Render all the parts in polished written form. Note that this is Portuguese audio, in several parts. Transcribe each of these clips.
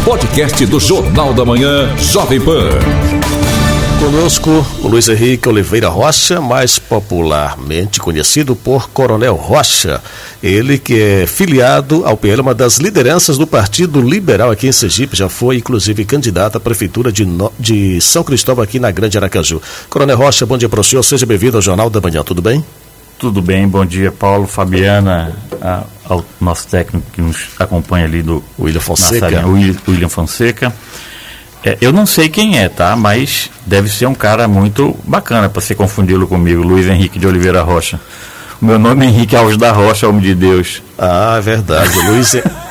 podcast do Jornal da Manhã, Jovem Pan. Conosco o Luiz Henrique Oliveira Rocha, mais popularmente conhecido por Coronel Rocha. Ele que é filiado ao PL, uma das lideranças do Partido Liberal aqui em Sergipe, já foi inclusive candidato à Prefeitura de São Cristóvão aqui na Grande Aracaju. Coronel Rocha, bom dia para o senhor, seja bem-vindo ao Jornal da Manhã, tudo bem? Tudo bem, bom dia Paulo, Fabiana, ao nosso técnico que nos acompanha ali do William Fonseca. William Fonseca. Eu não sei quem é, tá? Mas deve ser um cara muito bacana para você confundi-lo comigo, Luiz Henrique de Oliveira Rocha. O meu nome é Henrique Alves da Rocha, homem de Deus. Ah, é verdade, Luiz.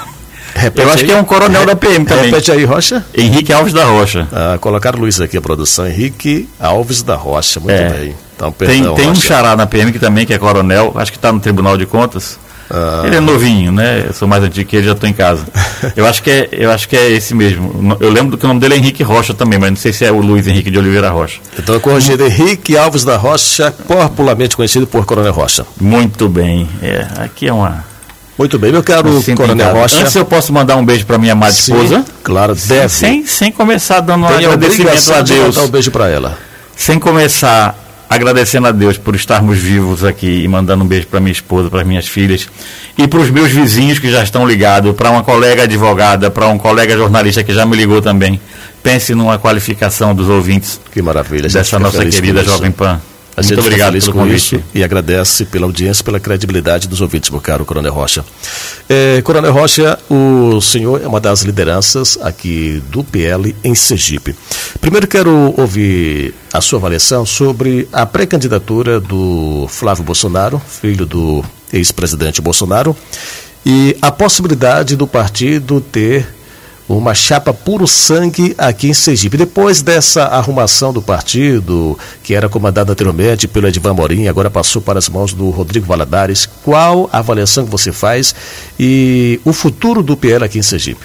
Eu acho que é um coronel da PM também. Repete aí, Rocha. Henrique Alves da Rocha. Colocaram o Luiz aqui, a produção. Henrique Alves da Rocha, muito bem. Então, perdão, tem um Rocha. xará na PM que também que é coronel, acho que está no Tribunal de Contas. Ele é novinho, né? Eu sou mais antigo que ele, já estou em casa. Eu acho que é esse mesmo. Eu lembro que o nome dele é Henrique Rocha também, mas não sei se é o Luiz Henrique de Oliveira Rocha. Então, corrigido, Henrique Alves da Rocha, popularmente conhecido por Coronel Rocha. Muito bem. Aqui é uma... Muito bem, meu caro Coronel Rocha. Antes eu posso mandar um beijo para minha amada esposa? Claro, deve. Sem começar dando um agradecimento a Deus. Dar um beijo para ela. Sem começar agradecendo a Deus por estarmos vivos aqui e mandando um beijo para minha esposa, para as minhas filhas e para os meus vizinhos que já estão ligados, para uma colega advogada, para um colega jornalista que já me ligou também. Pense numa qualificação dos ouvintes. Que maravilha. Dessa nossa querida Jovem Pan. Muito obrigado pelo convite. E agradece pela audiência, pela credibilidade dos ouvintes, meu caro Coronel Rocha. Coronel Rocha, o senhor é uma das lideranças aqui do PL em Sergipe. Primeiro quero ouvir a sua avaliação sobre a pré-candidatura do Flávio Bolsonaro, filho do ex-presidente Bolsonaro, e a possibilidade do partido ter uma chapa puro sangue aqui em Sergipe. Depois dessa arrumação do partido, que era comandado anteriormente pelo Edivan Morim, agora passou para as mãos do Rodrigo Valadares, qual a avaliação que você faz e o futuro do PL aqui em Sergipe?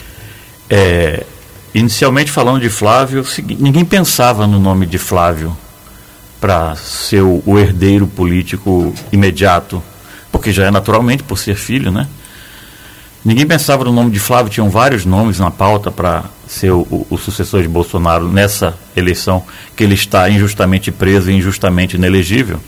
Inicialmente falando de Flávio, ninguém pensava no nome de Flávio para ser o herdeiro político imediato, porque já é naturalmente por ser filho, né? Ninguém pensava no nome de Flávio, tinham vários nomes na pauta para ser o sucessor de Bolsonaro nessa eleição, que ele está injustamente preso e injustamente inelegível.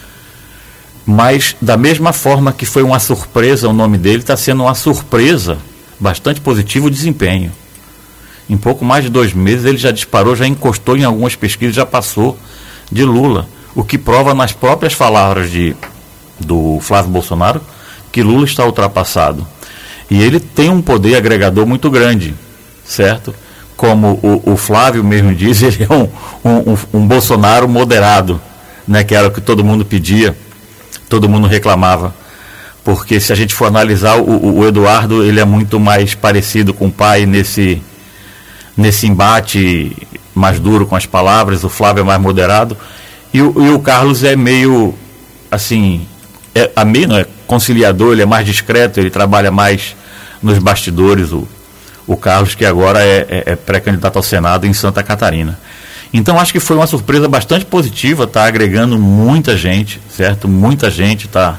Mas, da mesma forma que foi uma surpresa o nome dele, está sendo uma surpresa bastante positiva o desempenho. Em pouco mais de 2 meses ele já disparou, já encostou em algumas pesquisas, já passou de Lula, o que prova nas próprias palavras do Flávio Bolsonaro que Lula está ultrapassado. E ele tem um poder agregador muito grande, certo? Como o Flávio mesmo diz, ele é um Bolsonaro moderado, né? Que era o que todo mundo pedia, todo mundo reclamava. Porque se a gente for analisar, o Eduardo, ele é muito mais parecido com o pai nesse embate mais duro com as palavras, o Flávio é mais moderado, e o Carlos é meio, assim, não é conciliador, ele é mais discreto, ele trabalha mais nos bastidores, o Carlos, que agora é pré-candidato ao Senado em Santa Catarina. Então acho que foi uma surpresa bastante positiva, está agregando muita gente, certo? Muita gente está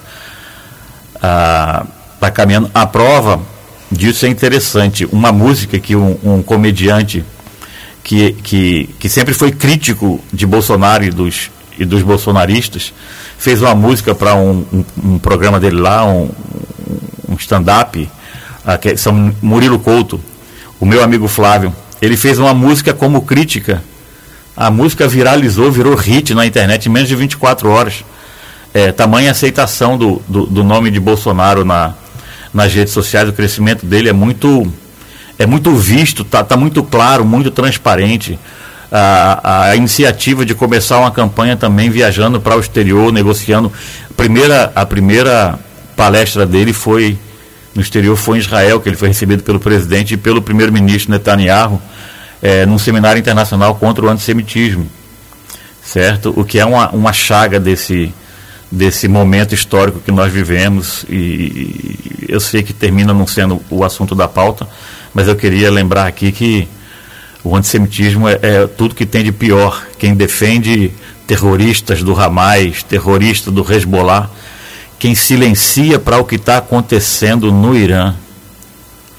caminhando. A prova disso é interessante, uma música que um comediante que sempre foi crítico de Bolsonaro e dos bolsonaristas, fez uma música para um programa dele lá, um stand-up, São Murilo Couto, o meu amigo Flávio, ele fez uma música como crítica. A música virou hit na internet em menos de 24 horas. Tamanha aceitação do nome de Bolsonaro nas redes sociais, o crescimento dele é muito visto, tá muito claro, muito transparente. A iniciativa de começar uma campanha também viajando para o exterior, negociando. A primeira palestra dele foi no exterior, foi em Israel, que ele foi recebido pelo presidente e pelo primeiro-ministro Netanyahu, num seminário internacional contra o antissemitismo, certo? O que é uma chaga desse momento histórico que nós vivemos, e eu sei que termina não sendo o assunto da pauta, mas eu queria lembrar aqui que o antissemitismo é tudo que tem de pior. Quem defende terroristas do Hamas, terroristas do Hezbollah, quem silencia para o que está acontecendo no Irã.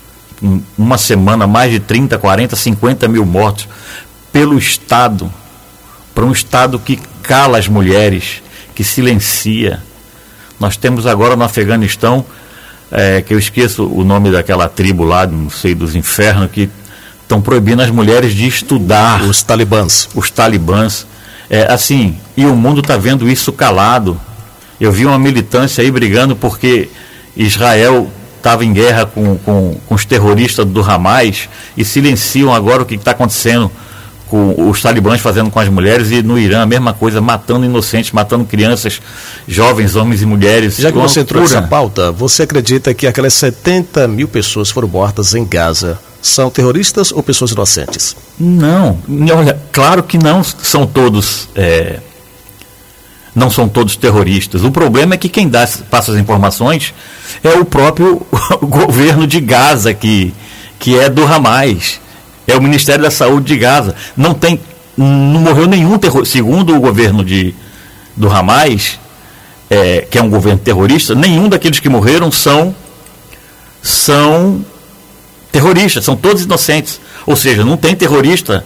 uma semana, mais de 30, 40, 50 mil mortos pelo Estado, para um Estado que cala as mulheres, que silencia. Nós temos agora no Afeganistão, que eu esqueço o nome daquela tribo lá, não sei, dos infernos, que estão proibindo as mulheres de estudar. Os talibãs. Os talibãs. Assim, e o mundo está vendo isso calado. Eu vi uma militância aí brigando porque Israel estava em guerra com os terroristas do Hamas e silenciam agora o que está acontecendo com os talibãs fazendo com as mulheres, e no Irã a mesma coisa, matando inocentes, matando crianças, jovens, homens e mulheres. Já que você entrou nessa pauta, você acredita que aquelas 70 mil pessoas foram mortas em Gaza são terroristas ou pessoas inocentes? Não, olha, claro que não são todos não são todos terroristas. O problema é que quem passa as informações é o próprio governo de Gaza, que é do Hamas. É o Ministério da Saúde de Gaza. Não morreu nenhum terrorista. Segundo o governo do Hamas, que é um governo terrorista, nenhum daqueles que morreram são terroristas, são todos inocentes. Ou seja, não tem terrorista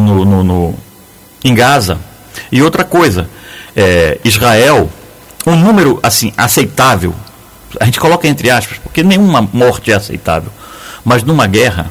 em Gaza. E outra coisa, Israel, um número assim aceitável, a gente coloca entre aspas, porque nenhuma morte é aceitável, mas numa guerra,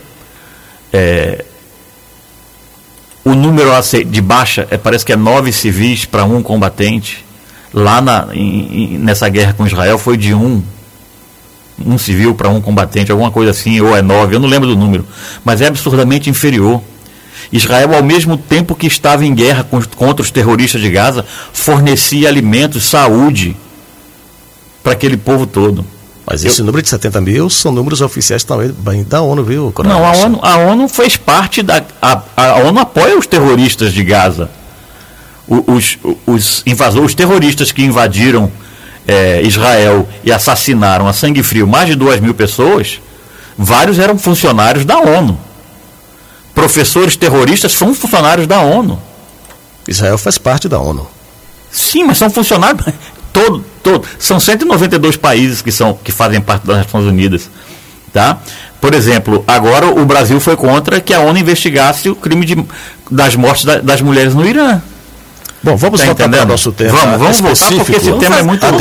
o número de baixa parece que é 9 civis para 1 combatente. Lá nessa guerra com Israel foi de 1 civil para 1 combatente, alguma coisa assim, ou é 9, eu não lembro do número, mas é absurdamente inferior. Israel, ao mesmo tempo que estava em guerra contra os terroristas de Gaza, fornecia alimentos, saúde para aquele povo todo. Mas esse número de 70 mil são números oficiais também da ONU, viu, Coronel? Não, a ONU fez parte a ONU apoia os terroristas de Gaza. Os invasores, os terroristas que invadiram Israel e assassinaram a sangue frio mais de 2.000 pessoas, vários eram funcionários da ONU. Professores terroristas são funcionários da ONU. Israel faz parte da ONU. Sim, mas são funcionários... São 192 países que fazem parte das Nações Unidas, tá? Por exemplo, agora o Brasil foi contra que a ONU investigasse o crime das mortes das mulheres no Irã. Bom, vamos voltar para o nosso tema. Vamos voltar, porque esse tema é muito...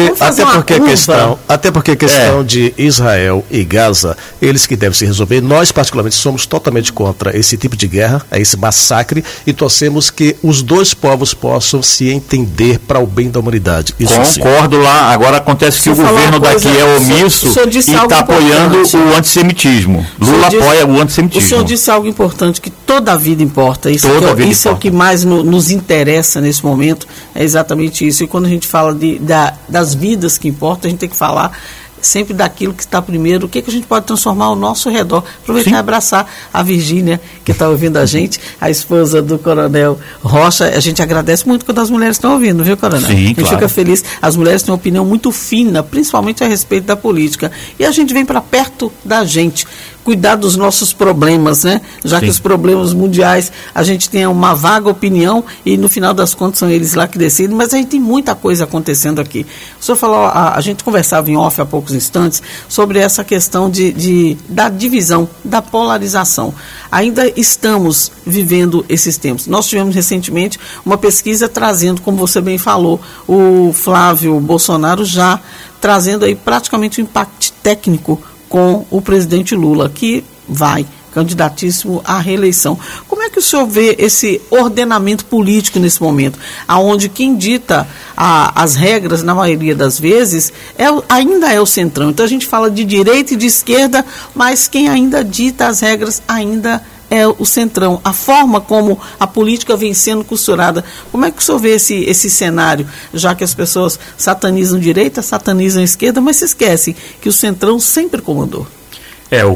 Até porque a questão de Israel e Gaza, eles que devem se resolver. Nós, particularmente, somos totalmente contra esse tipo de guerra, esse massacre, e torcemos que os dois povos possam se entender para o bem da humanidade. Isso concordo sim. Lá, agora acontece que o governo daqui é omisso e está apoiando o antissemitismo. Lula apoia o antissemitismo. O senhor disse algo importante, que toda a vida importa. Isso é o que mais nos interessa nesse momento, é exatamente isso. E quando a gente fala das vidas que importam, a gente tem que falar sempre daquilo que está primeiro, o que a gente pode transformar ao nosso redor. Aproveitar e abraçar a Virgínia, que está ouvindo a gente, a esposa do Coronel Rocha. A gente agradece muito quando as mulheres estão ouvindo, viu, Coronel? Sim, a gente fica feliz. As mulheres têm uma opinião muito fina, principalmente a respeito da política. E a gente vem para perto da gente, cuidar dos nossos problemas, né? Já que os problemas mundiais, a gente tem uma vaga opinião e no final das contas são eles lá que decidem, mas a gente tem muita coisa acontecendo aqui. O senhor falou, a gente conversava em off há poucos instantes sobre essa questão da divisão, da polarização. Ainda estamos vivendo esses tempos. Nós tivemos recentemente uma pesquisa trazendo, como você bem falou, o Flávio Bolsonaro já trazendo aí praticamente um impacto técnico com o presidente Lula, que vai candidatíssimo à reeleição. Como é que o senhor vê esse ordenamento político nesse momento, aonde quem dita as regras, na maioria das vezes, ainda é o centrão? Então a gente fala de direita e de esquerda, mas quem ainda dita as regras ainda é o centrão. A forma como a política vem sendo costurada. Como é que o senhor vê esse cenário, já que as pessoas satanizam direita, satanizam esquerda, mas se esquecem que o centrão sempre comandou? O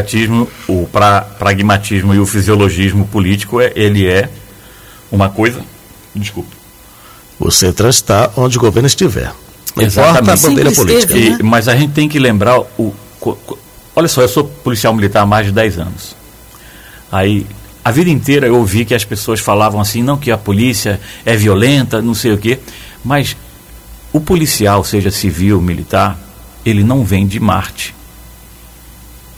pragmatismo e o fisiologismo político, ele é uma coisa... Desculpa. O centrão está onde o governo estiver. Não exatamente. Importa a bandeira política. Né? Mas a gente tem que lembrar... Olha só, eu sou policial militar há mais de 10 anos. Aí, a vida inteira eu ouvi que as pessoas falavam assim, não, que a polícia é violenta, não sei o quê, mas o policial, seja civil, militar, ele não vem de Marte.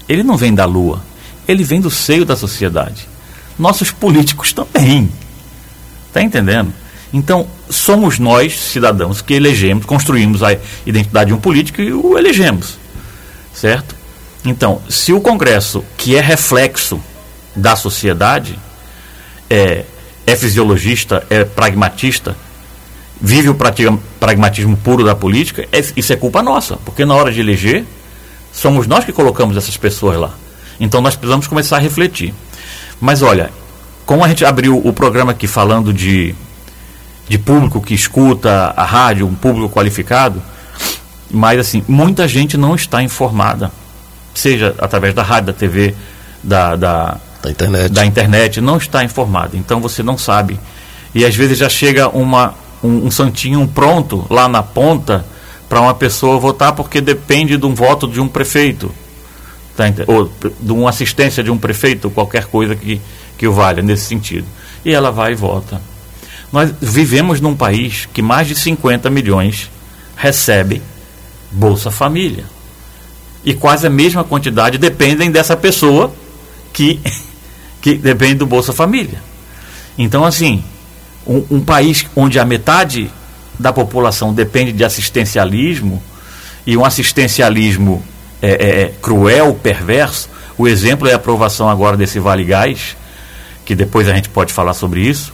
ele não vem da lua, ele vem do seio da sociedade. Nossos políticos também. Está entendendo? Então, somos nós, cidadãos, que elegemos, construímos a identidade de um político e o elegemos. Certo? Então, se o Congresso, que é reflexo da sociedade, é fisiologista, é pragmatista, vive o pragmatismo puro da política, isso é culpa nossa, porque na hora de eleger, somos nós que colocamos essas pessoas lá. Então nós precisamos começar a refletir. Mas olha, como a gente abriu o programa aqui falando de público que escuta a rádio, um público qualificado, mas assim, muita gente não está informada, seja através da rádio, da TV, da internet, não está informada. Então você não sabe. E às vezes já chega um santinho pronto lá na ponta para uma pessoa votar, porque depende de um voto de um prefeito, tá? Ou de uma assistência de um prefeito, qualquer coisa que o valha nesse sentido. E ela vai e vota. Nós vivemos num país que mais de 50 milhões recebem Bolsa Família. E quase a mesma quantidade dependem dessa pessoa que depende do Bolsa Família. Então, assim, um país onde a metade da população depende de assistencialismo, e um assistencialismo cruel, perverso. O exemplo é a aprovação agora desse Vale Gás, que depois a gente pode falar sobre isso.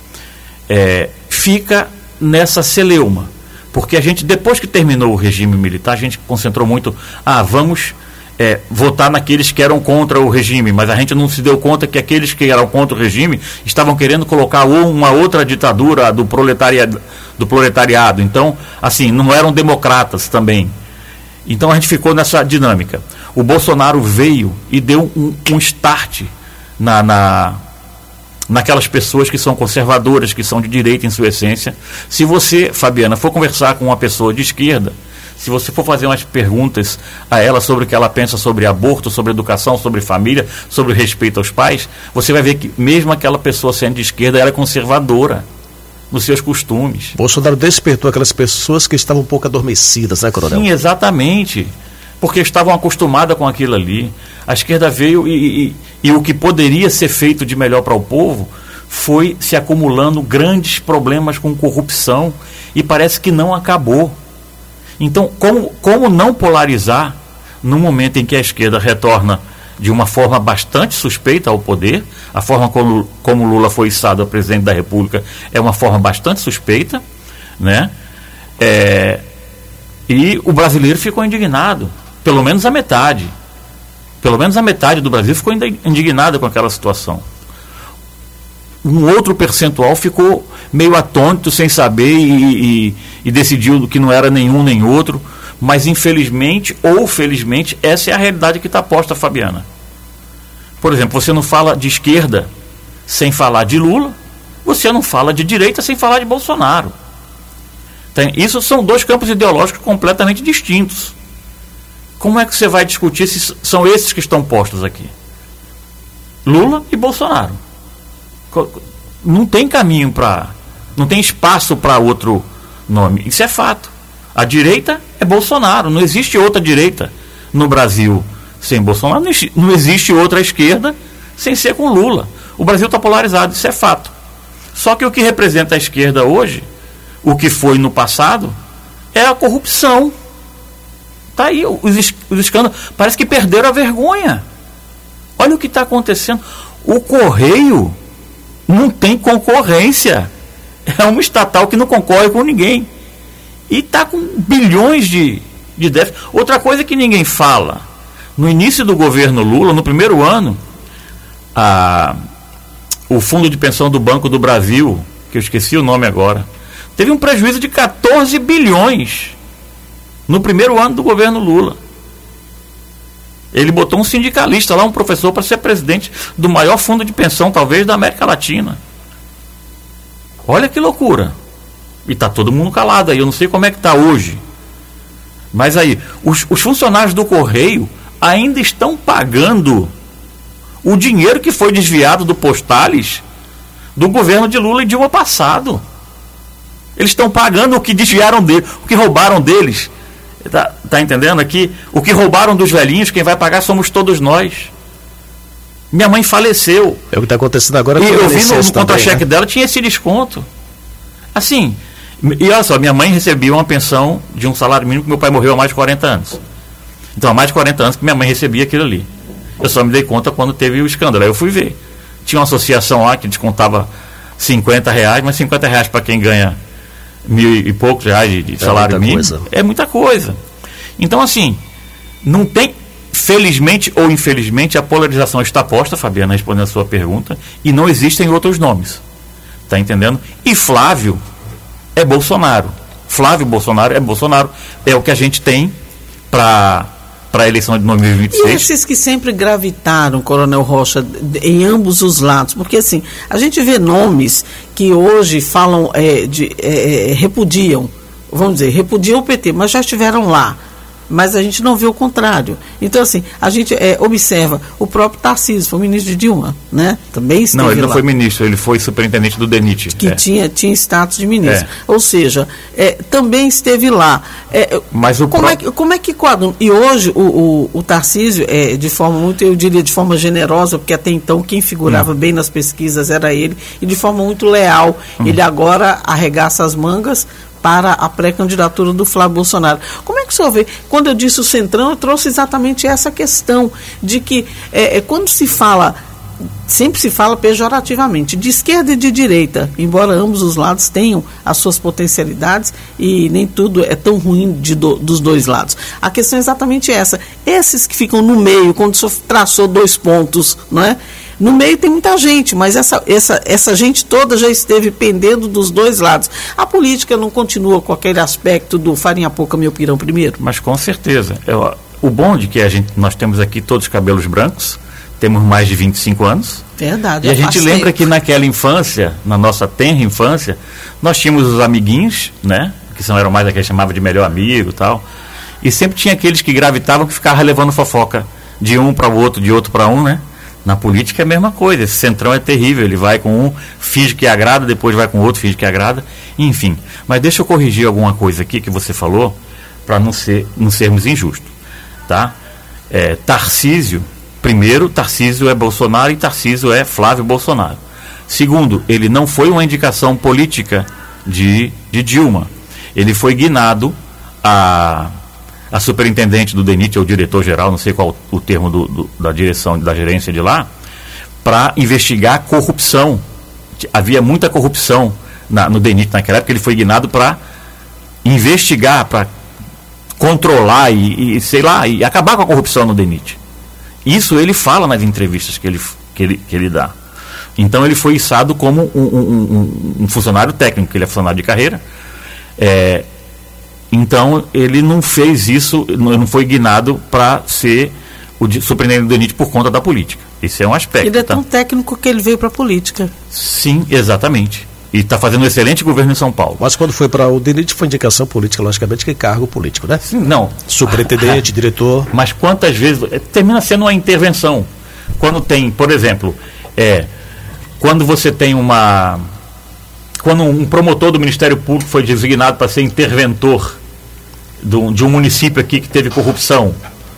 Fica nessa celeuma, porque a gente, depois que terminou o regime militar, a gente concentrou muito, vamos votar naqueles que eram contra o regime, mas a gente não se deu conta que aqueles que eram contra o regime estavam querendo colocar uma outra ditadura do proletariado. Então, assim, não eram democratas também. Então a gente ficou nessa dinâmica. O Bolsonaro veio e deu um start naquelas pessoas que são conservadoras, que são de direita em sua essência. Se você, Fabiana, for conversar com uma pessoa de esquerda, se você for fazer umas perguntas a ela sobre o que ela pensa sobre aborto, sobre educação, sobre família, sobre respeito aos pais, você vai ver que mesmo aquela pessoa sendo de esquerda, ela é conservadora nos seus costumes. Bolsonaro despertou aquelas pessoas que estavam um pouco adormecidas, né, Coronel? Sim, exatamente. Porque estavam acostumadas com aquilo ali. A esquerda veio e o que poderia ser feito de melhor para o povo foi se acumulando grandes problemas com corrupção, e parece que não acabou. Então, como não polarizar no momento em que a esquerda retorna de uma forma bastante suspeita ao poder? A forma como Lula foi içado a presidente da República é uma forma bastante suspeita, né? E o brasileiro ficou indignado, pelo menos a metade. Pelo menos a metade do Brasil ficou indignada com aquela situação. Um outro percentual ficou meio atônito, sem saber, e decidiu que não era nenhum nem outro. Mas infelizmente ou felizmente, essa é a realidade que está posta, Fabiana. Por exemplo, você não fala de esquerda sem falar de Lula, você não fala de direita sem falar de Bolsonaro. Isso são dois campos ideológicos completamente distintos. Como é que você vai discutir se são esses que estão postos aqui? Lula e Bolsonaro. Não tem caminho não tem espaço para outro nome. Isso é fato. A direita é Bolsonaro. Não existe outra direita no Brasil sem Bolsonaro. Não existe outra esquerda sem ser com Lula. O Brasil está polarizado, isso é fato. Só que o que representa a esquerda hoje, o que foi no passado, é a corrupção. Está aí os escândalos. Parece que perderam a vergonha. Olha o que está acontecendo. O Correio não tem concorrência. É uma estatal que não concorre com ninguém. E está com bilhões de déficit. Outra coisa que ninguém fala. No início do governo Lula, no primeiro ano, o Fundo de Pensão do Banco do Brasil, que eu esqueci o nome agora, teve um prejuízo de 14 bilhões no primeiro ano do governo Lula. Ele botou um sindicalista lá, um professor, para ser presidente do maior fundo de pensão, talvez, da América Latina. Olha que loucura. E está todo mundo calado aí. Eu não sei como é que está hoje. Mas aí, os funcionários do Correio ainda estão pagando o dinheiro que foi desviado do Postales do governo de Lula e Dilma passado. Eles estão pagando o que desviaram dele, o que roubaram deles Tá entendendo aqui? O que roubaram dos velhinhos, quem vai pagar somos todos nós. Minha mãe faleceu. É o que está acontecendo agora. E eu vi no contra-cheque dela, tinha esse desconto. Assim, e olha só, minha mãe recebia uma pensão de um salário mínimo que meu pai morreu há mais de 40 anos. Então, há mais de 40 anos que minha mãe recebia aquilo ali. Eu só me dei conta quando teve o escândalo. Aí eu fui ver. Tinha uma associação lá que descontava R$50, mas R$50 para quem ganha 1.000 e poucos reais de salário mínimo é muita coisa. Então, assim, não tem, felizmente ou infelizmente, a polarização está posta, Fabiana, respondendo a sua pergunta, e não existem outros nomes. Está entendendo? E Flávio é Bolsonaro. Flávio Bolsonaro é Bolsonaro. É o que a gente tem para a eleição de 2026. E esses que sempre gravitaram, Coronel Rocha, em ambos os lados? Porque, assim, a gente vê nomes que hoje falam, repudiam, vamos dizer, repudiam o PT, mas já estiveram lá. Mas a gente não vê o contrário. Então, assim, a gente observa, o próprio Tarcísio, foi ministro de Dilma, né? Também esteve lá. Não, ele não foi ministro, ele foi superintendente do DENIT. Que tinha status de ministro. Ou seja, também esteve lá. Mas como é que quadra? E hoje o Tarcísio, de forma muito, eu diria, de forma generosa, porque até então quem figurava bem nas pesquisas era ele, e de forma muito leal. Ele agora arregaça as mangas para a pré-candidatura do Flávio Bolsonaro. Como é que o senhor vê? Quando eu disse o Centrão, eu trouxe exatamente essa questão de que quando se fala, sempre se fala pejorativamente, de esquerda e de direita, embora ambos os lados tenham as suas potencialidades e nem tudo é tão ruim dos dois lados. A questão é exatamente essa. Esses que ficam no meio, quando o senhor traçou 2 pontos, não é? No meio tem muita gente, mas essa gente toda já esteve pendendo dos dois lados. A política não continua com aquele aspecto do farinha pouca, meu pirão primeiro? Mas com certeza. O bom de que nós temos aqui todos cabelos brancos, temos mais de 25 anos. Verdade. E a gente lembra que naquela infância, na nossa tenra infância, nós tínhamos os amiguinhos, né? Que eram mais aqueles que chamava de melhor amigo e tal. E sempre tinha aqueles que gravitavam, que ficavam levando fofoca de um para o outro, de outro para um, né? Na política é a mesma coisa, esse Centrão é terrível, ele vai com um, finge que agrada, depois vai com outro, finge que agrada, enfim. Mas deixa eu corrigir alguma coisa aqui que você falou, para não sermos injustos, tá? Tarcísio, primeiro, Tarcísio é Bolsonaro e Tarcísio é Flávio Bolsonaro. Segundo, ele não foi uma indicação política de Dilma, ele foi guinado a superintendente do DENIT, ou diretor-geral, não sei qual o termo da direção, da gerência de lá, para investigar corrupção. Havia muita corrupção no DENIT naquela época, ele foi guinado para investigar, para controlar e acabar com a corrupção no DENIT. Isso ele fala nas entrevistas que ele dá. Então ele foi içado como um funcionário técnico, ele é funcionário de carreira. Então, ele não fez isso, não foi guinado para ser o superintendente do DENIT por conta da política. Esse é um aspecto. Ele é tão técnico que ele veio para a política. Sim, exatamente. E está fazendo um excelente governo em São Paulo. Mas quando foi para o DENIT foi indicação política, logicamente, que é cargo político, né? Sim, não. Superintendente, diretor. Mas quantas vezes... termina sendo uma intervenção. Quando tem, por exemplo, quando você tem quando um promotor do Ministério Público foi designado para ser interventor de um município aqui que teve corrupção,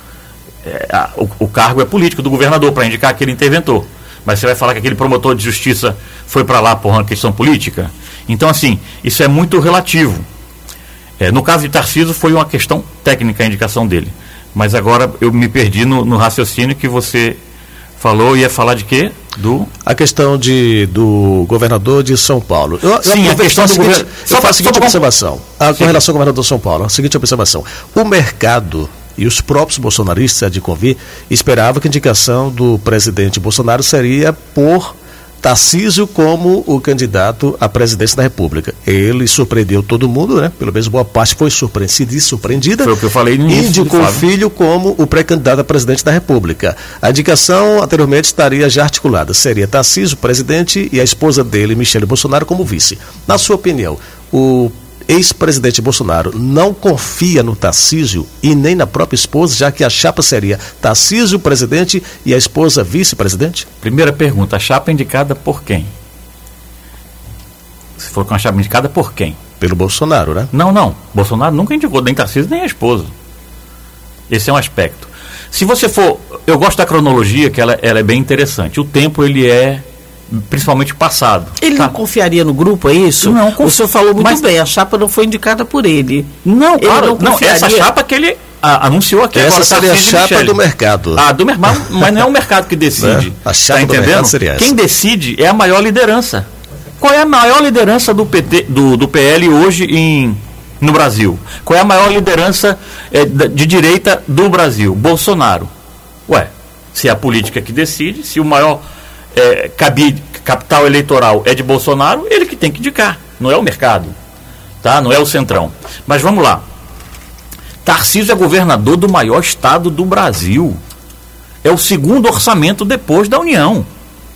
o cargo é político do governador para indicar aquele interventor. Mas você vai falar que aquele promotor de justiça foi para lá por uma questão política? Então, assim, isso é muito relativo. No caso de Tarcísio, foi uma questão técnica a indicação dele. Mas agora eu me perdi no raciocínio que você falou. Ia falar de quê? A questão do governador de São Paulo. Sim, a questão do governo. Eu faço a seguinte observação. Com relação ao governador de São Paulo, a seguinte observação. O mercado e os próprios bolsonaristas de convir esperavam que a indicação do presidente Bolsonaro seria por Tarcísio como o candidato à presidência da República. Ele surpreendeu todo mundo, né? Pelo menos boa parte foi surpreendida e surpreendida. Foi o que eu falei no início. Indicou o filho como o pré-candidato a presidente da República. A indicação anteriormente estaria já articulada. Seria Tarcísio, presidente, e a esposa dele, Michele Bolsonaro, como vice. Na sua opinião, o ex-presidente Bolsonaro não confia no Tarcísio e nem na própria esposa, já que a chapa seria Tarcísio, presidente, e a esposa vice-presidente? Primeira pergunta, a chapa é indicada por quem? Se for com a chapa indicada por quem? Pelo Bolsonaro, né? Não. Bolsonaro nunca indicou nem Tarcísio nem a esposa. Esse é um aspecto. Se você for... Eu gosto da cronologia, que ela é bem interessante. O tempo, ele é principalmente passado. Ele não confiaria no grupo, é isso? Não, o senhor falou muito bem, a chapa não foi indicada por ele. Não, claro, não, essa chapa que ele anunciou aqui essa agora. Seria a chapa do mercado. Do mercado, mas não é o mercado que decide. A chapa do mercado seria essa. Quem decide é a maior liderança. Qual é a maior liderança do PT, do PL hoje no Brasil? Qual é a maior liderança de direita do Brasil? Bolsonaro. Se é a política que decide, se o maior capital eleitoral é de Bolsonaro, ele que tem que indicar, não é o mercado, tá? Não é o Centrão. Mas vamos lá. Tarcísio é governador do maior estado do Brasil. É o segundo orçamento depois da União.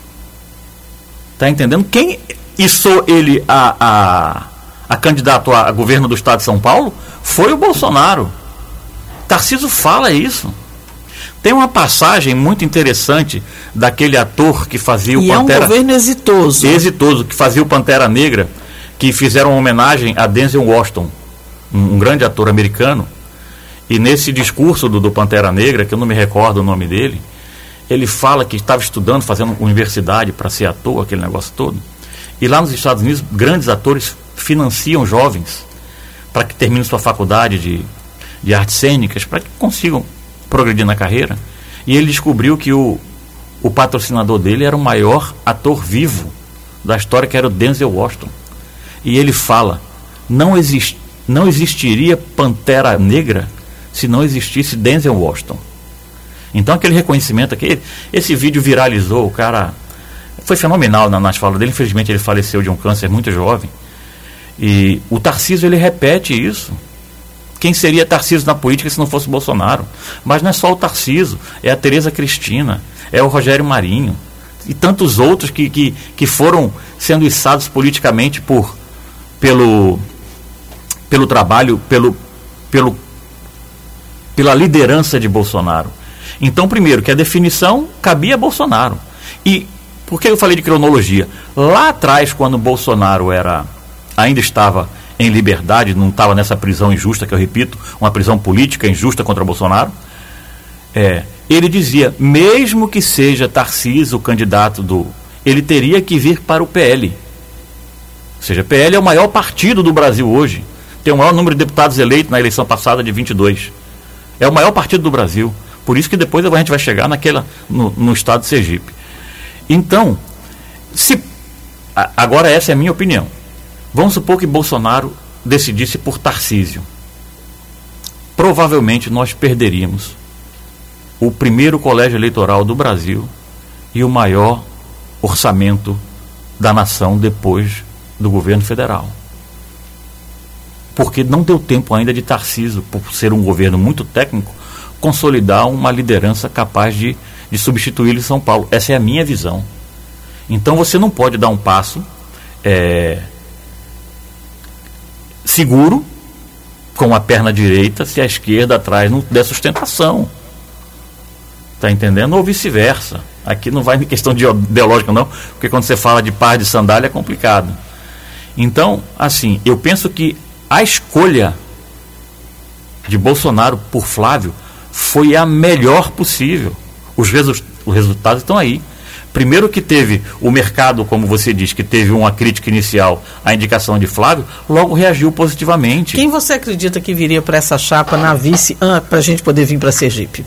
Tá entendendo? Quem içou ele a candidato a governo do estado de São Paulo foi o Bolsonaro. Tarcísio fala isso. Tem uma passagem muito interessante daquele ator que fazia o Pantera... é um governo exitoso. Exitoso, que fazia o Pantera Negra, que fizeram uma homenagem a Denzel Washington, um grande ator americano. E nesse discurso do Pantera Negra, que eu não me recordo o nome dele, ele fala que estava estudando, fazendo universidade para ser ator, aquele negócio todo. E lá nos Estados Unidos, grandes atores financiam jovens para que terminem sua faculdade de artes cênicas, para que consigam progredir na carreira. E ele descobriu que o patrocinador dele era o maior ator vivo da história, que era o Denzel Washington. E ele fala: não existiria Pantera Negra se não existisse Denzel Washington. Então aquele reconhecimento aqui, esse vídeo viralizou, o cara foi fenomenal nas falas dele. Infelizmente ele faleceu de um câncer muito jovem. E o Tarcísio, ele repete isso. Quem seria Tarcísio na política se não fosse Bolsonaro? Mas não é só o Tarcísio, é a Tereza Cristina, é o Rogério Marinho e tantos outros que foram sendo içados politicamente pelo trabalho, pela liderança de Bolsonaro. Então, primeiro, que a definição cabia a Bolsonaro. E por que eu falei de cronologia? Lá atrás, quando Bolsonaro ainda estava em liberdade, não estava nessa prisão injusta, que eu repito, uma prisão política injusta contra Bolsonaro, ele dizia, mesmo que seja Tarcísio o candidato ele teria que vir para o PL. Ou seja, PL é o maior partido do Brasil hoje, tem o maior número de deputados eleitos na eleição passada, de 22. É o maior partido do Brasil. Por isso que depois a gente vai chegar no estado de Sergipe. Então, agora essa é a minha opinião. Vamos supor que Bolsonaro decidisse por Tarcísio. Provavelmente nós perderíamos o primeiro colégio eleitoral do Brasil e o maior orçamento da nação depois do governo federal. Porque não deu tempo ainda de Tarcísio, por ser um governo muito técnico, consolidar uma liderança capaz de substituí-lo em São Paulo. Essa é a minha visão. Então você não pode dar um passo seguro com a perna direita se a esquerda atrás não der sustentação. Está entendendo? Ou vice-versa. Aqui não vai em questão de ideológica não, porque quando você fala de par de sandália é complicado. Então, assim, eu penso que a escolha de Bolsonaro por Flávio foi a melhor possível. Os resultados estão aí. Primeiro que teve o mercado, como você diz, que teve uma crítica inicial à indicação de Flávio, logo reagiu positivamente. Quem você acredita que viria para essa chapa na vice, para a gente poder vir para Sergipe?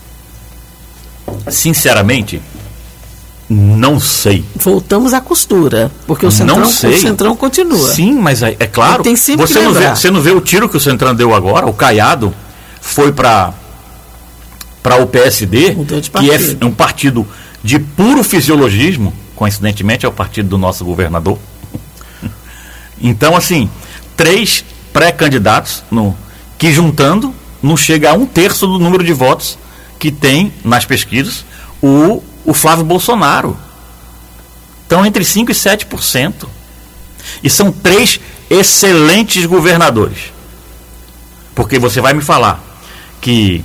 Sinceramente, não sei. Voltamos à costura, porque o Centrão continua. Sim, mas é claro, tem sempre você não vê o tiro que o Centrão deu agora, o Caiado foi para o PSD, que é um partido de puro fisiologismo, coincidentemente é o partido do nosso governador. Então, assim, 3 pré-candidatos que juntando não chega a 1/3 do número de votos que tem nas pesquisas o Flávio Bolsonaro. Então, entre 5% e 7%. E são 3 excelentes governadores. Porque você vai me falar que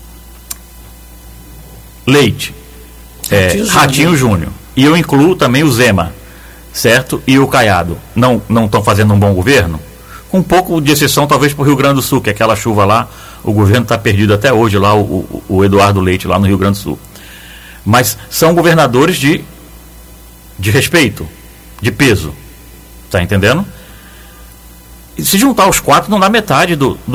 Leite, Ratinho Júnior, e eu incluo também o Zema, certo? E o Caiado, não estão fazendo um bom governo? com um pouco de exceção talvez para o Rio Grande do Sul, que é aquela chuva lá, o governo está perdido até hoje lá, o Eduardo Leite lá no Rio Grande do Sul. Mas são governadores de respeito, de peso, tá entendendo? E se juntar os 4 não dá metade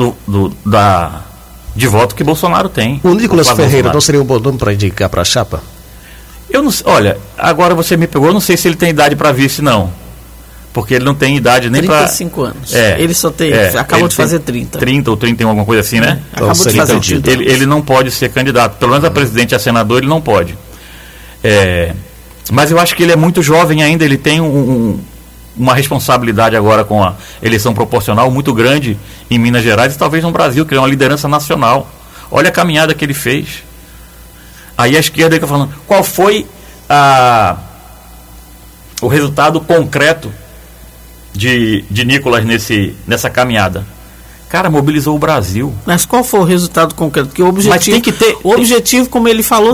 de voto que Bolsonaro tem. O Nicolas Ferreira não seria um bom nome para indicar para a chapa? Eu não, olha, agora você me pegou, eu não sei se ele tem idade para vice, não. Porque ele não tem idade nem para... 35 anos. Ele só tem... acabou de fazer 30. 30 ou 31, alguma coisa assim, né? Acabou de fazer 30. Ele não pode ser candidato. Pelo menos a presidente e a senador ele não pode. Mas eu acho que ele é muito jovem ainda, ele tem uma responsabilidade agora com a eleição proporcional muito grande em Minas Gerais e talvez no Brasil, que é uma liderança nacional. Olha a caminhada que ele fez. Aí a esquerda fica falando, qual foi o resultado concreto de Nicolas nessa caminhada? Cara, mobilizou o Brasil. Mas qual foi o resultado concreto? Porque o objetivo, mas tem que ter, o objetivo, como ele falou,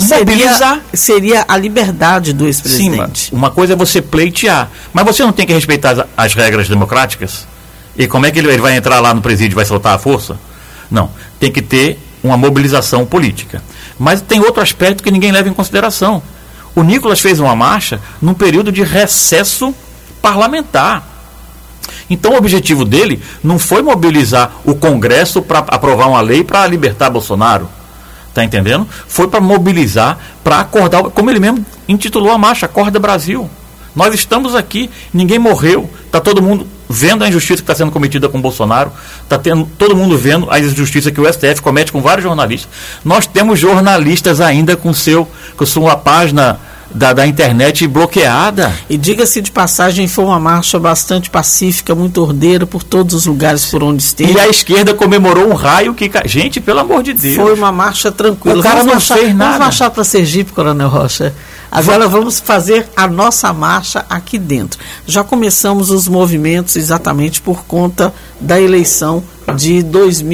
seria a liberdade do ex-presidente. Sim, uma coisa é você pleitear, mas você não tem que respeitar as regras democráticas? E como é que ele vai entrar lá no presídio e vai soltar a força? Não, tem que ter uma mobilização política. Mas tem outro aspecto que ninguém leva em consideração. O Nicolas fez uma marcha num período de recesso parlamentar. Então o objetivo dele não foi mobilizar o Congresso para aprovar uma lei para libertar Bolsonaro. Está entendendo? Foi para mobilizar, para acordar, como ele mesmo intitulou a marcha, Acorda Brasil. Nós estamos aqui, ninguém morreu, está todo mundo vendo a injustiça que está sendo cometida com Bolsonaro, está todo mundo vendo a injustiça que o STF comete com vários jornalistas. Nós temos jornalistas ainda com sua página da internet bloqueada. E diga-se de passagem, foi uma marcha bastante pacífica, muito ordeira por todos os lugares por onde esteve. E a esquerda comemorou um raio que... Gente, pelo amor de Deus. Foi uma marcha tranquila. O cara não fez nada. Vamos marchar para Sergipe, Coronel Rocha. Agora vamos fazer a nossa marcha aqui dentro. Já começamos os movimentos exatamente por conta da eleição de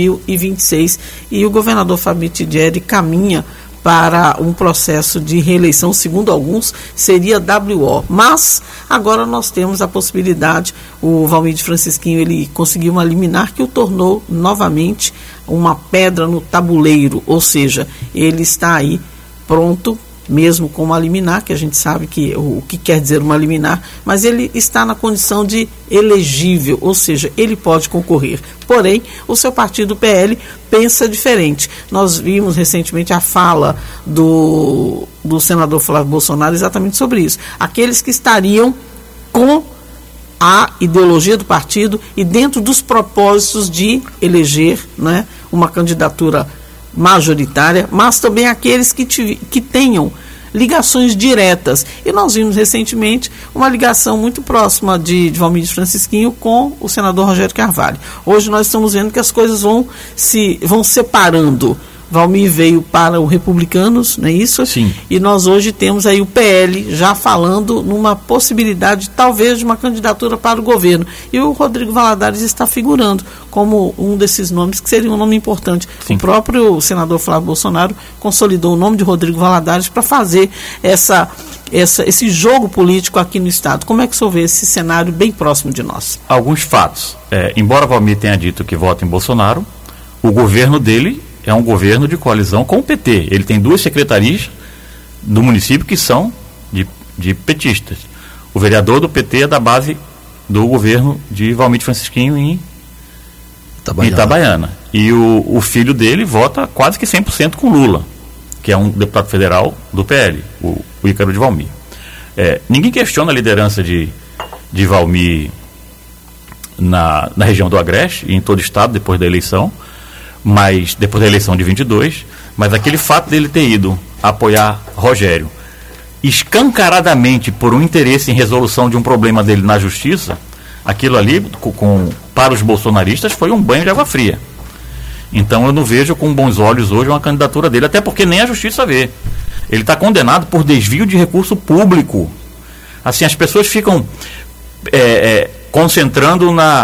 2026 e o governador Fábio Tidieri caminha para um processo de reeleição, segundo alguns, seria WO. Mas agora nós temos a possibilidade, o Valmir Francisquinho, ele conseguiu uma liminar que o tornou novamente uma pedra no tabuleiro, ou seja, ele está aí pronto, mesmo com uma liminar, que a gente sabe o que quer dizer uma liminar, mas ele está na condição de elegível, ou seja, ele pode concorrer. Porém, o seu partido, PL, pensa diferente. Nós vimos recentemente a fala do senador Flávio Bolsonaro exatamente sobre isso. Aqueles que estariam com a ideologia do partido e dentro dos propósitos de eleger, né, uma candidatura majoritária, mas também aqueles que tenham ligações diretas. E nós vimos recentemente uma ligação muito próxima de Valmir Francisquinho com o senador Rogério Carvalho. Hoje nós estamos vendo que as coisas vão separando. Valmir veio para o Republicanos, não é isso? Sim. E nós hoje temos aí o PL já falando numa possibilidade, talvez, de uma candidatura para o governo. E o Rodrigo Valadares está figurando como um desses nomes, que seria um nome importante. Sim. O próprio senador Flávio Bolsonaro consolidou o nome de Rodrigo Valadares para fazer esse jogo político aqui no Estado. Como é que o senhor vê esse cenário bem próximo de nós? Alguns fatos. Embora Valmir tenha dito que vota em Bolsonaro, o governo dele é um governo de coalizão com o PT. Ele tem 2 secretarias do município que são de petistas. O vereador do PT é da base do governo de Valmir Francisquinho em Itabaiana. E o filho dele vota quase que 100% com Lula, que é um deputado federal do PL, o Ícaro de Valmir. Ninguém questiona a liderança de Valmir na região do Agreste e em todo o estado depois da eleição, mas depois da eleição de 22, mas aquele fato dele ter ido apoiar Rogério escancaradamente por um interesse em resolução de um problema dele na justiça, aquilo ali para os bolsonaristas foi um banho de água fria. Então eu não vejo com bons olhos hoje uma candidatura dele, até porque nem a justiça vê. Ele está condenado por desvio de recurso público. Assim, as pessoas ficam concentrando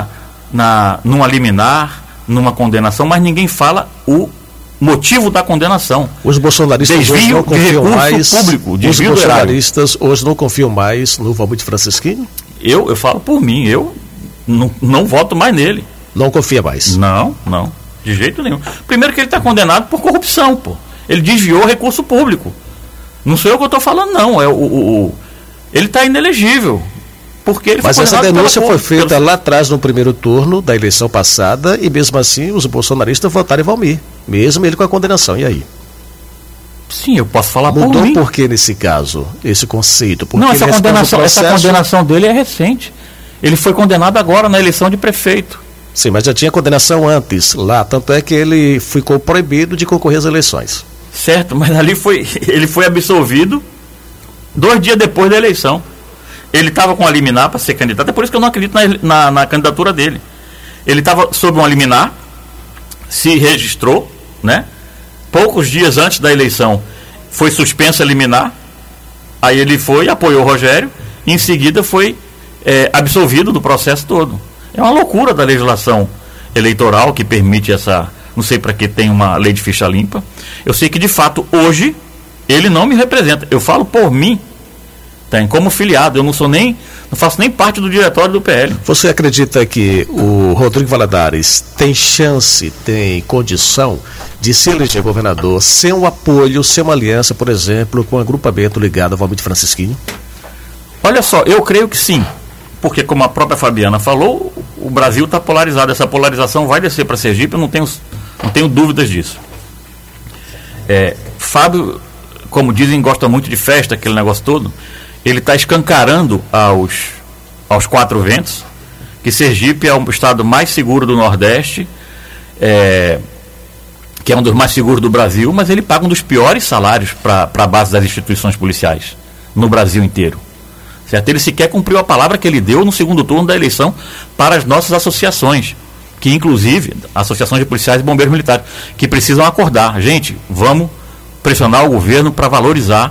numa liminar, numa condenação, mas ninguém fala o motivo da condenação. Os bolsonaristas desvio hoje não confiam mais público, os bolsonaristas hoje não confiam mais no Valmir Francisquinho? Eu falo por mim, eu não voto mais nele. Não confia mais? Não, de jeito nenhum. Primeiro que ele está condenado por corrupção, pô. Ele desviou recurso público. Não sou eu que eu estou falando, não. Ele está inelegível. Porque ele Mas essa denúncia foi feita lá atrás, no primeiro turno da eleição passada, e mesmo assim os bolsonaristas votaram em Valmir, mesmo ele com a condenação. E aí? Sim, eu posso falar por mim. Mudou por que nesse caso, esse conceito? Porque não, essa condenação dele é recente. Ele foi condenado agora na eleição de prefeito. Sim, mas já tinha condenação antes lá, tanto é que ele ficou proibido de concorrer às eleições. Certo, mas ali ele foi absolvido 2 dias depois da eleição. Ele estava com a liminar para ser candidato, é por isso que eu não acredito na candidatura dele. Ele estava sob uma liminar, se registrou, né? Poucos dias antes da eleição foi suspensa a liminar, aí ele apoiou o Rogério, e em seguida foi absolvido do processo todo. É uma loucura da legislação eleitoral que permite essa... Não sei para que tem uma lei de ficha limpa. Eu sei que, de fato, hoje, ele não me representa. Eu falo por mim, como filiado. Eu não faço nem parte do diretório do PL. Você acredita que o Rodrigo Valadares tem chance, tem condição de se eleger governador sem um apoio, sem uma aliança, por exemplo, com um agrupamento ligado ao Valmir Francisquinho? Olha só, eu creio que sim. Porque, como a própria Fabiana falou, o Brasil está polarizado. Essa polarização vai descer para Sergipe, eu não tenho dúvidas disso. Fábio, como dizem, gosta muito de festa, aquele negócio todo. Ele está escancarando aos 4 ventos que Sergipe é o estado mais seguro do Nordeste, que é um dos mais seguros do Brasil, mas ele paga um dos piores salários para a base das instituições policiais no Brasil inteiro. Certo? Ele sequer cumpriu a palavra que ele deu no segundo turno da eleição para as nossas associações, que inclusive, associações de policiais e bombeiros militares, que precisam acordar. Gente, vamos pressionar o governo para valorizar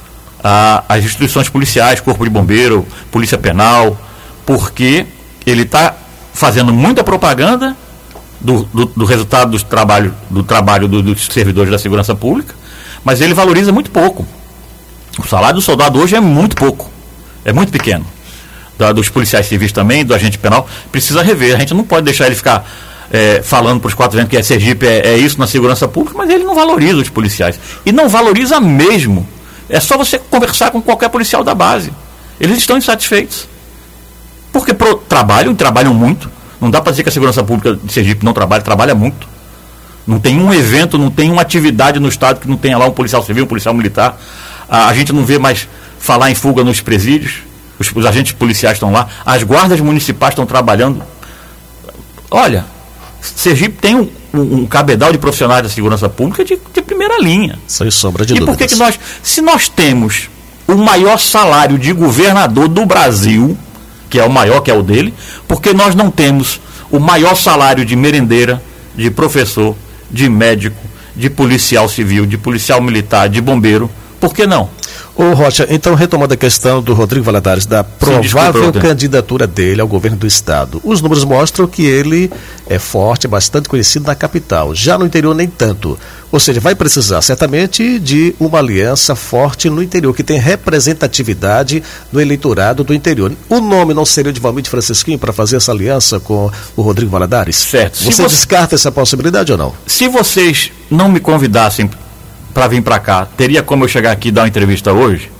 as instituições policiais, Corpo de Bombeiro, Polícia Penal, porque ele está fazendo muita propaganda do resultado do trabalho dos servidores da segurança pública, mas ele valoriza muito pouco. O salário do soldado hoje é muito pouco, é muito pequeno. Dos policiais civis também, do agente penal, precisa rever. A gente não pode deixar ele ficar falando para os 4 ventos que Sergipe é isso na segurança pública, mas ele não valoriza os policiais. E não valoriza mesmo. É só você conversar com qualquer policial da base. Eles estão insatisfeitos. Porque trabalham muito. Não dá para dizer que a segurança pública de Sergipe não trabalha muito. Não tem um evento, não tem uma atividade no estado que não tenha lá um policial civil, um policial militar. A gente não vê mais falar em fuga nos presídios. Os agentes policiais estão lá. As guardas municipais estão trabalhando. Olha, Sergipe tem um cabedal de profissionais da segurança pública de primeira linha. Sem sombra de dúvidas. E por que se nós temos o maior salário de governador do Brasil, que é o maior, que é o dele, porque nós não temos o maior salário de merendeira, de professor, de médico, de policial civil, de policial militar, de bombeiro? Por que não? Ô Rocha, então retomando a questão do Rodrigo Valadares, da provável candidatura dele ao governo do estado. Os números mostram que ele é forte, é bastante conhecido na capital, já no interior nem tanto. Ou seja, vai precisar certamente de uma aliança forte no interior, que tem representatividade no eleitorado do interior. O nome não seria de Valmir Francisquinho para fazer essa aliança com o Rodrigo Valadares? Certo. Você descarta essa possibilidade ou não? Se vocês não me convidassem para vir para cá, teria como eu chegar aqui e dar uma entrevista hoje?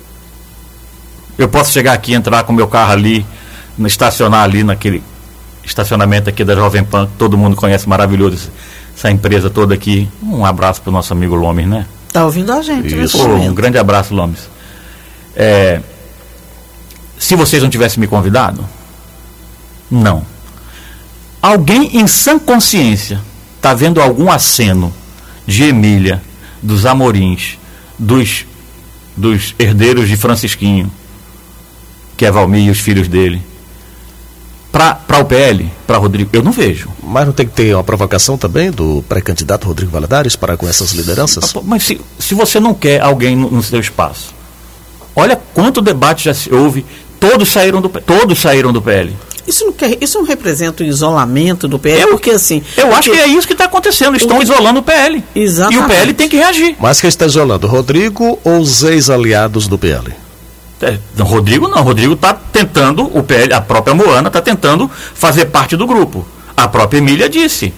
Eu posso chegar aqui, entrar com meu carro ali, estacionar ali naquele estacionamento aqui da Jovem Pan, que todo mundo conhece, maravilhoso, essa empresa toda aqui. Um abraço para o nosso amigo Lomes, né? Está ouvindo a gente. Isso. Um grande abraço, Lomes. Se vocês não tivessem me convidado, não. Alguém em sã consciência está vendo algum aceno de Emília, dos Amorins, dos herdeiros de Francisquinho, que é Valmir e os filhos dele, para o PL, para Rodrigo? Eu não vejo. Mas não tem que ter uma provocação também do pré-candidato Rodrigo Valadares para com essas lideranças? Mas se você não quer alguém no seu espaço, olha quanto debate já se houve, todos saíram do PL. Isso não representa o isolamento do PL, porque assim... Eu acho que é isso que está acontecendo, estão isolando o PL. Exatamente. E o PL tem que reagir. Mas quem está isolando, Rodrigo ou os ex-aliados do PL? Rodrigo não, Rodrigo está tentando, o PL, a própria Moana está tentando fazer parte do grupo. A própria Emília disse.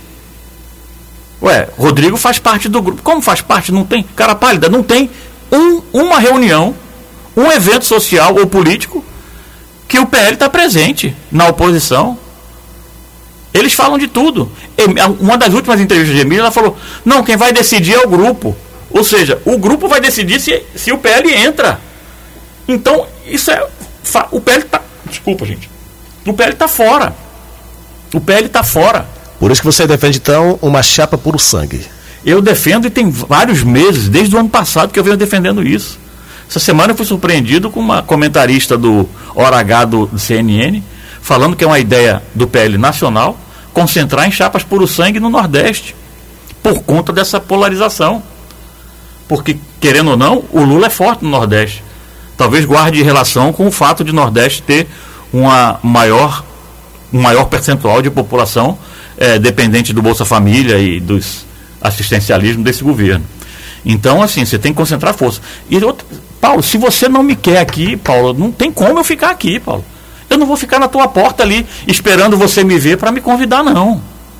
Ué, Rodrigo faz parte do grupo. Como faz parte? Não tem, cara pálida, não tem uma reunião, um evento social ou político que o PL está presente na oposição. Eles falam de tudo. Uma das últimas entrevistas de Emília, ela falou, não, quem vai decidir é o grupo. Ou seja, o grupo vai decidir se o PL entra. Então, isso é... O PL está... Desculpa, gente. O PL está fora. O PL está fora. Por isso que você defende, então, uma chapa puro sangue. Eu defendo e tem vários meses, desde o ano passado, que eu venho defendendo isso. Essa semana eu fui surpreendido com uma comentarista do Hora H do CNN, falando que é uma ideia do PL nacional concentrar em chapas puro sangue no Nordeste, por conta dessa polarização. Porque, querendo ou não, o Lula é forte no Nordeste. Talvez guarde relação com o fato de Nordeste ter um maior percentual de população dependente do Bolsa Família e dos assistencialismo desse governo. Então, assim, você tem que concentrar força. E Paulo, se você não me quer aqui, Paulo, não tem como eu ficar aqui, Paulo. Eu não vou ficar na tua porta ali esperando você me ver para me convidar, não.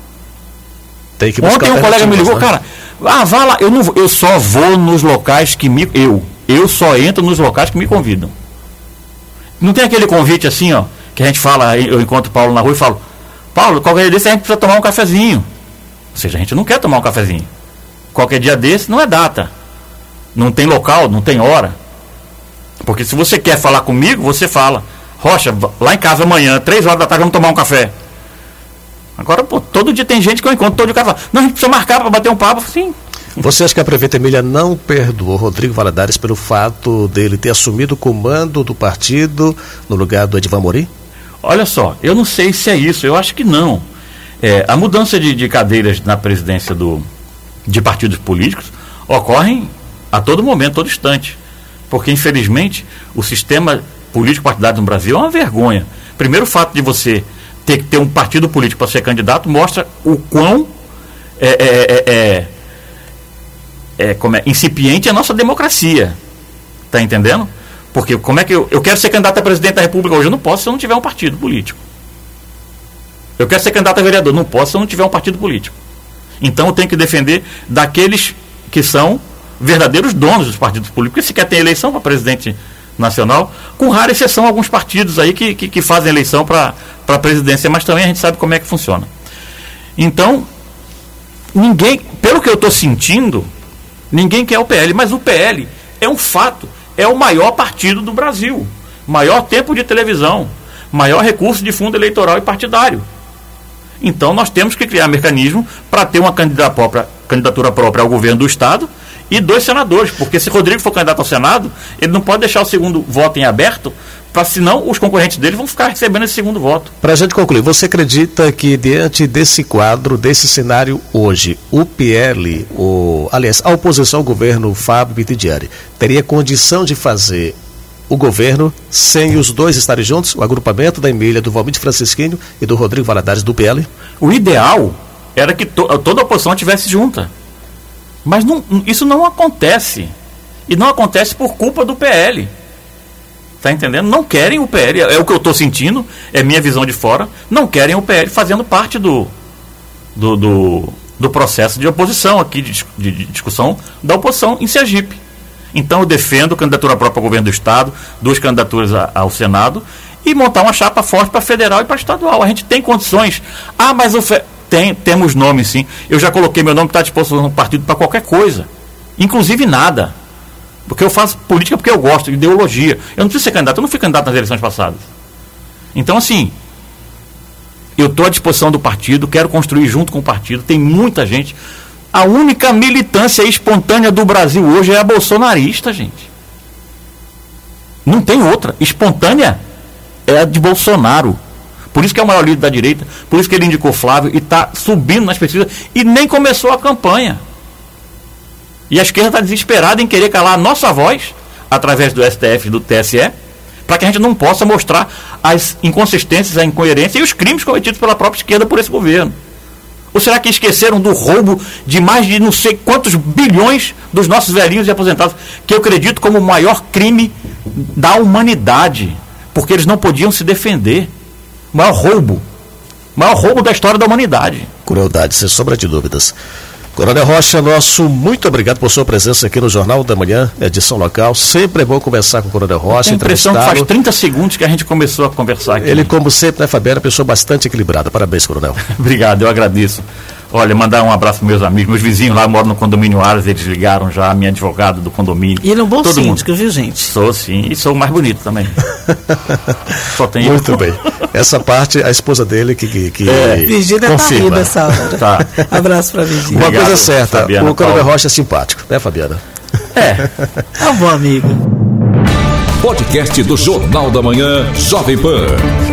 Tem que Ontem um colega me ligou, né? Cara, vá lá, eu só vou nos locais que eu só entro nos locais que me convidam. Não tem aquele convite assim, ó, que a gente fala, eu encontro o Paulo na rua e falo, Paulo, qualquer dia desse a gente precisa tomar um cafezinho. Ou seja, a gente não quer tomar um cafezinho. Qualquer dia desse não é data. Não tem local, não tem hora. Porque se você quer falar comigo, você fala, Rocha, lá em casa amanhã, 3 horas da tarde, vamos tomar um café. Agora, pô, todo dia tem gente que eu encontro, todo dia o cara fala, não, a gente precisa marcar para bater um papo. Sim. Você acha que a prefeita Emília não perdoou Rodrigo Valadares pelo fato dele ter assumido o comando do partido no lugar do Edivan Morim? Olha só, eu não sei se é isso, eu acho que não. A mudança de cadeiras na presidência de partidos políticos ocorrem a todo momento, todo instante. Porque, infelizmente, o sistema político partidário no Brasil é uma vergonha. Primeiro, o fato de você ter que ter um partido político para ser candidato mostra o quão incipiente é a nossa democracia. Está entendendo? Porque como é que eu quero ser candidato a presidente da República hoje? Eu não posso se eu não tiver um partido político. Eu quero ser candidato a vereador. Não posso se eu não tiver um partido político. Então eu tenho que defender daqueles que são verdadeiros donos dos partidos políticos. Porque se quer ter eleição para presidente nacional, com rara exceção alguns partidos aí que fazem eleição para a presidência, mas também a gente sabe como é que funciona. Então, ninguém, pelo que eu estou sentindo, ninguém quer o PL, mas o PL é um fato, é o maior partido do Brasil, maior tempo de televisão, maior recurso de fundo eleitoral e partidário. Então nós temos que criar mecanismo para ter uma candidatura própria ao governo do Estado e 2 senadores, porque se Rodrigo for candidato ao Senado, ele não pode deixar o segundo voto em aberto, senão os concorrentes dele vão ficar recebendo esse segundo voto. Para a gente concluir, você acredita que diante desse quadro, desse cenário hoje, o PL, aliás, a oposição ao governo Fábio Bittigieri, teria condição de fazer o governo sem os dois estarem juntos, o agrupamento da Emília, do Valmir Francisquinho e do Rodrigo Valadares do PL? O ideal era que toda a oposição estivesse junta. Mas isso não acontece. E não acontece por culpa do PL. Está entendendo? Não querem o PL, é o que eu estou sentindo, é minha visão de fora, não querem o PL fazendo parte do processo de oposição aqui, de discussão da oposição em Sergipe. Então eu defendo candidatura própria ao governo do Estado, 2 candidaturas ao Senado e montar uma chapa forte para federal e para estadual. A gente tem condições. Mas temos nomes sim. Eu já coloquei meu nome, está à disposição no partido para qualquer coisa. Inclusive nada. Porque eu faço política porque eu gosto, de ideologia. Eu não preciso ser candidato, eu não fui candidato nas eleições passadas. Então, assim, eu estou à disposição do partido, quero construir junto com o partido, tem muita gente. A única militância espontânea do Brasil hoje é a bolsonarista, gente. Não tem outra. Espontânea é a de Bolsonaro. Por isso que é o maior líder da direita, por isso que ele indicou Flávio e está subindo nas pesquisas e nem começou a campanha. E a esquerda está desesperada em querer calar a nossa voz, através do STF e do TSE, para que a gente não possa mostrar as inconsistências, a incoerência e os crimes cometidos pela própria esquerda por esse governo. Ou será que esqueceram do roubo de mais de não sei quantos bilhões dos nossos velhinhos e aposentados, que eu acredito como o maior crime da humanidade, porque eles não podiam se defender. O maior roubo. maior roubo da história da humanidade. Crueldade, sem sombra de dúvidas. Coronel Rocha, nosso muito obrigado por sua presença aqui no Jornal da Manhã, edição local. Sempre é bom conversar com o Coronel Rocha. Tenho a impressão que faz 30 segundos que a gente começou a conversar aqui. Ele, como sempre, né, Fabiano, é uma pessoa bastante equilibrada. Parabéns, Coronel. Obrigado, eu agradeço. Olha, mandar um abraço para meus amigos, meus vizinhos lá moram no condomínio Aras, eles ligaram já, a minha advogada do condomínio. E ele é um bom todo síndico, mundo. Viu, gente? Sou sim, e sou o mais bonito também. Só tem muito bem. Essa parte, a esposa dele que Virgínia confirma. Tá rindo essa hora. Tá. Abraço para Virgínia. Uma coisa certa, Fabiana, o Coronel Paulo. Rocha é simpático, né, Fabiana? É um bom amigo. Podcast do Jornal da Manhã, Jovem Pan.